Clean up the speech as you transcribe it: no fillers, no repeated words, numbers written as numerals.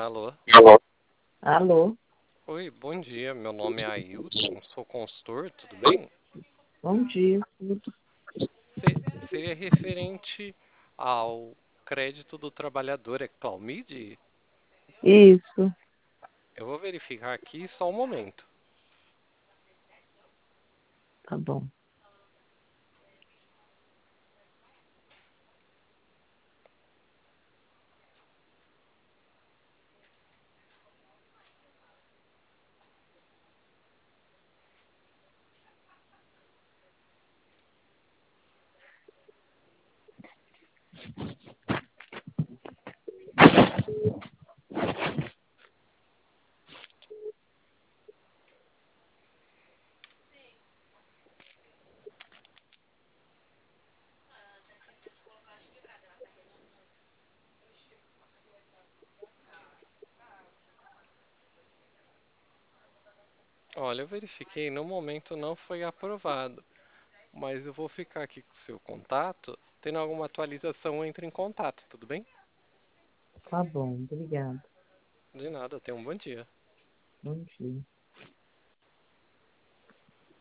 Alô? Alô? Alô, Oi, bom dia. Meu nome é Ailton, sou consultor, tudo bem? bom dia. Tudo. Seria referente ao crédito do trabalhador, é Claumide? Isso, Eu vou verificar aqui só um momento. tá bom. Olha, eu verifiquei, no momento não foi aprovado, mas eu vou ficar aqui com o seu contato. Tendo alguma atualização, entre em contato, tudo bem? Tá bom, obrigada. De nada, tenha um bom dia. Bom dia.